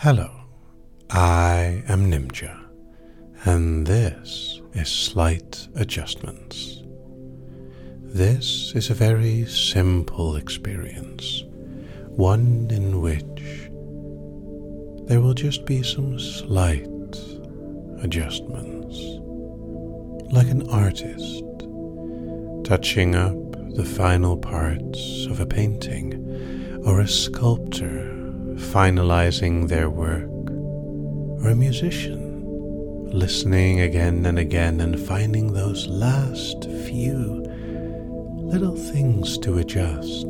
Hello, I am Nimja, and this is Slight Adjustments. This is a very simple experience, one in which there will just be some slight adjustments, like an artist touching up the final parts of a painting, or a sculptor finalizing their work, or a musician listening again and again and finding those last few little things to adjust.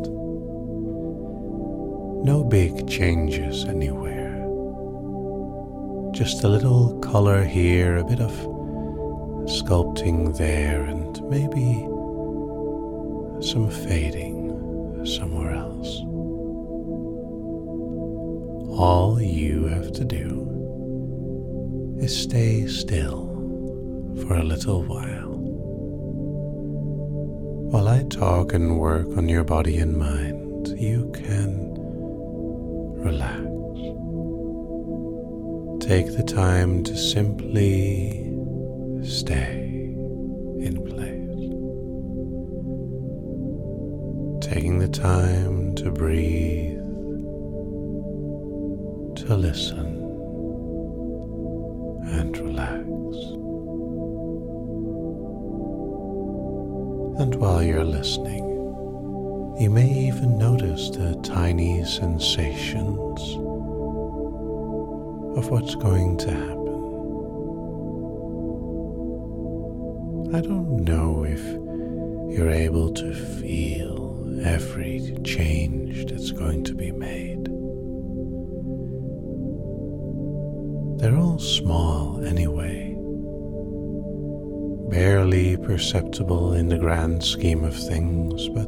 No big changes anywhere. Just a little color here, a bit of sculpting there, and maybe some fading somewhere else. All you have to do is stay still for a little while I talk and work on your body and mind. You can relax. Take the time to simply stay in place. Taking the time to breathe, to listen and relax. And while you're listening, you may even notice the tiny sensations of what's going to happen. I don't know if you're able to feel every change that's going to be made. They're all small anyway, barely perceptible in the grand scheme of things, but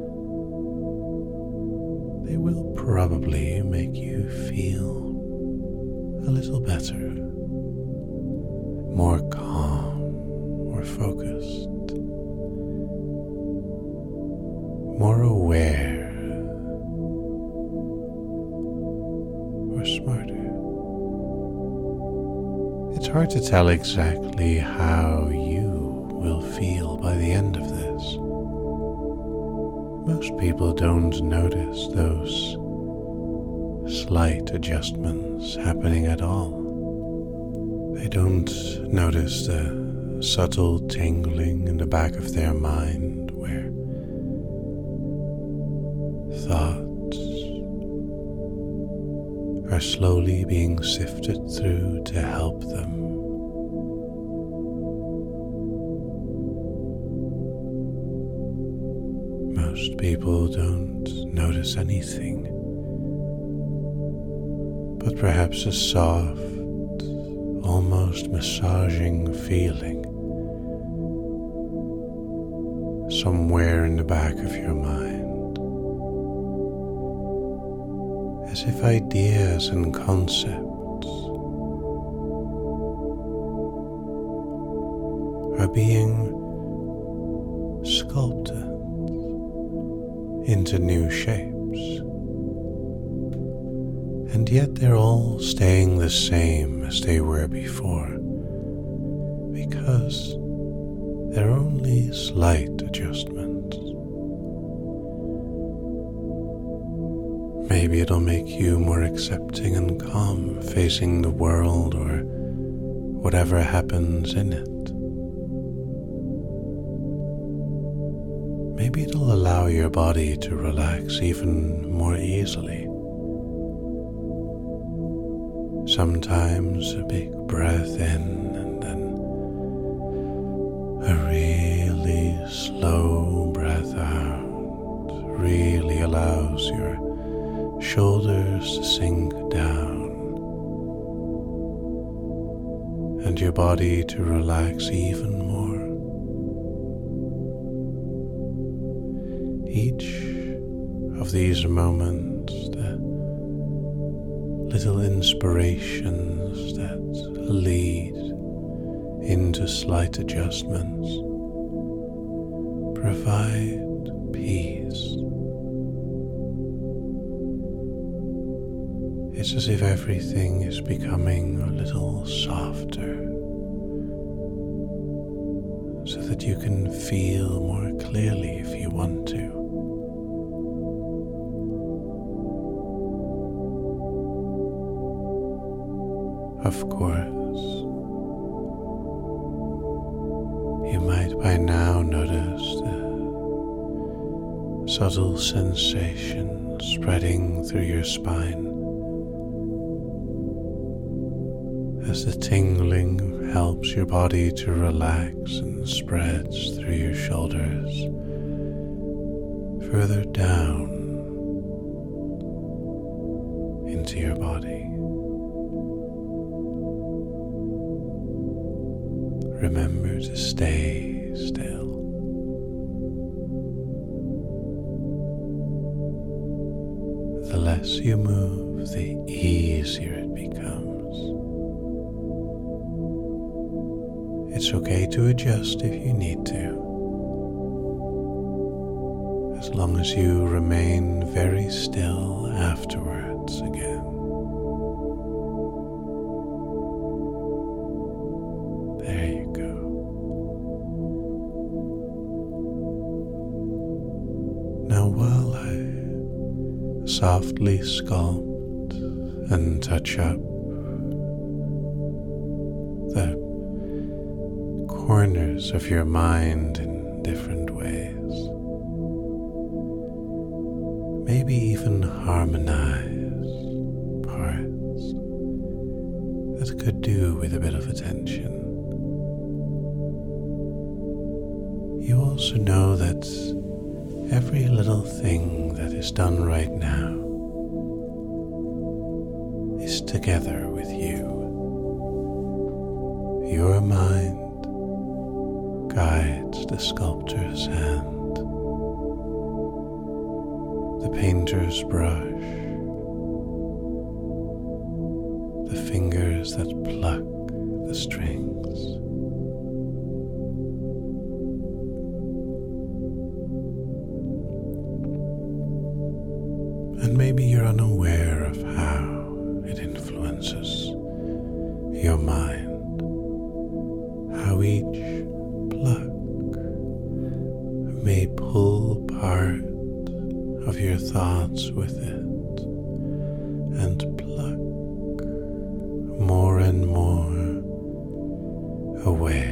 they will probably make you feel a little better, more calm, more focused, more aware, or smarter. It's hard to tell exactly how you will feel by the end of this. Most people don't notice those slight adjustments happening at all. They don't notice the subtle tingling in the back of their mind where thoughts are slowly being sifted through to help them. Most people don't notice anything, but perhaps a soft, almost massaging feeling somewhere in the back of your mind. As if ideas and concepts are being sculpted into new shapes, and yet they're all staying the same as they were before, because they're only slight adjustments. Maybe it'll make you more accepting and calm facing the world or whatever happens in it. Maybe it'll allow your body to relax even more easily. Sometimes a big breath in and then a really slow breath out really allows your shoulders to sink down and your body to relax even more. Each of these moments, the little inspirations that lead into slight adjustments, provide peace. It's as if everything is becoming a little softer, so that you can feel more clearly if you want to. Of course, you might by now notice the subtle sensation spreading through your spine as the tingling helps your body to relax and spreads through your shoulders, further down into your body. Remember to stay still. The less you move, the easier it becomes. It's okay to adjust if you need to, as long as you remain very still afterwards again. There you go. Now while I softly sculpt and touch up the corners of your mind in different ways, maybe even harmonize parts that could do with a bit of attention. You also know that every little thing that is done right now is together with you. Your mind guides the sculptor's hand, the painter's brush, the fingers that pluck the strings. And maybe you're unaware of how it influences your mind, how each pluck may pull part of your thoughts with it and pluck more and more away.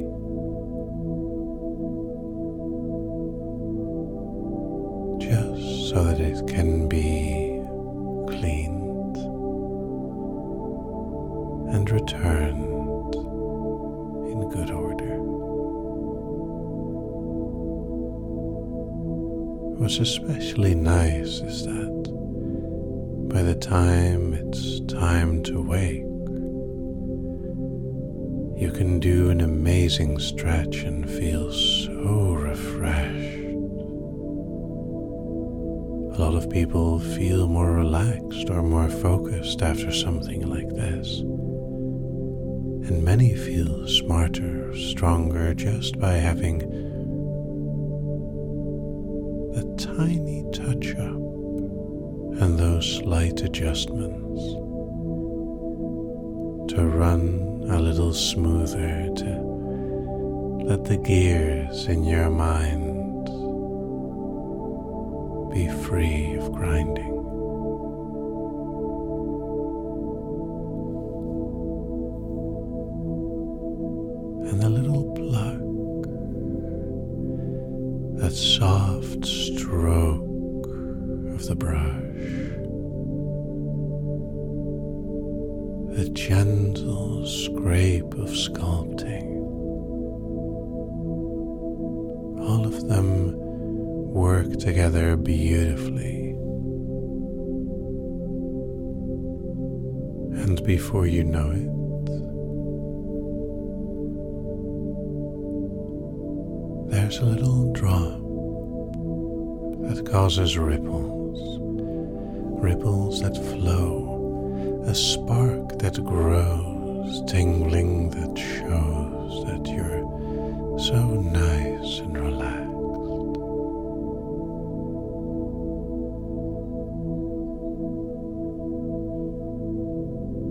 Just so that it can be cleaned and returned in good order. What's especially nice is that by the time it's time to wake, you can do an amazing stretch and feel so refreshed. A lot of people feel more relaxed or more focused after something like this, and many feel smarter, stronger just by having the tiny touch-up and those slight adjustments to run a little smoother, to let the gears in your mind be free of grinding. And the little pluck, that soft stroke of the brush, the gentle scrape of sculpting, all of them work together beautifully. And before you know it, there's a little drop that causes ripples, ripples that flow, a spark that grows, tingling that shows that you're so nice and relaxed.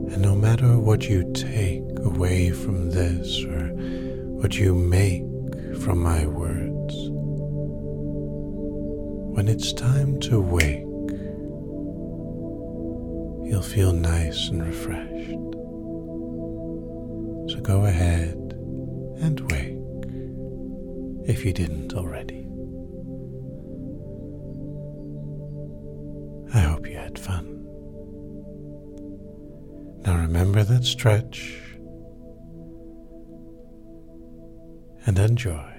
And no matter what you take away from this or what you make from my words, when it's time to wake, you'll feel nice and refreshed. So go ahead and wake if you didn't already. I hope you had fun. Now remember that stretch and enjoy.